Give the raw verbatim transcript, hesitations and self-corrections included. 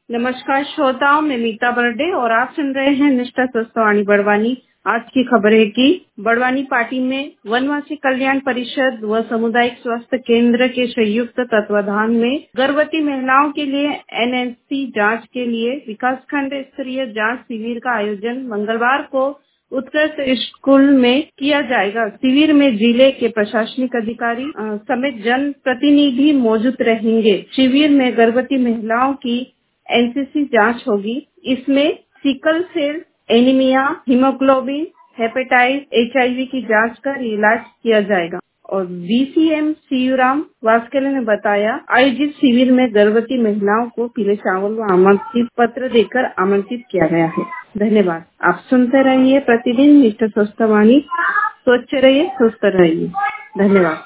नमस्कार श्रोताओं, मैं मीता बर्डे और आप सुन रहे हैं निष्ठा स्वस्थवाणी बड़वानी। आज की खबर है कि बड़वानी पार्टी में वनवासी कल्याण परिषद व सामुदायिक स्वास्थ्य केंद्र के संयुक्त तत्वाधान में गर्भवती महिलाओं के लिए एन एच सी जांच के लिए विकासखंड स्तरीय जांच शिविर का आयोजन मंगलवार को उत्कृष्ट स्कूल में किया जाएगा। शिविर में जिले के प्रशासनिक अधिकारी अ, समेत जन प्रतिनिधि मौजूद रहेंगे। शिविर में गर्भवती महिलाओं की एन सी सी जांच होगी। इसमें sickle cell anaemia, haemoglobin, hepatitis, H I V की जांच कर इलाज किया जाएगा। और वी सी एम सीयूराम वास्केले ने बताया, आयोजित शिविर में गर्भवती महिलाओं को पीले चावल व आमंत्रित पत्र देकर आमंत्रित किया गया है। धन्यवाद। आप सुनते रहिए प्रतिदिन निष्ठा स्वस्थवाणी। स्वच्छ रहिए, स्वस्थ रहिए। धन्यवाद।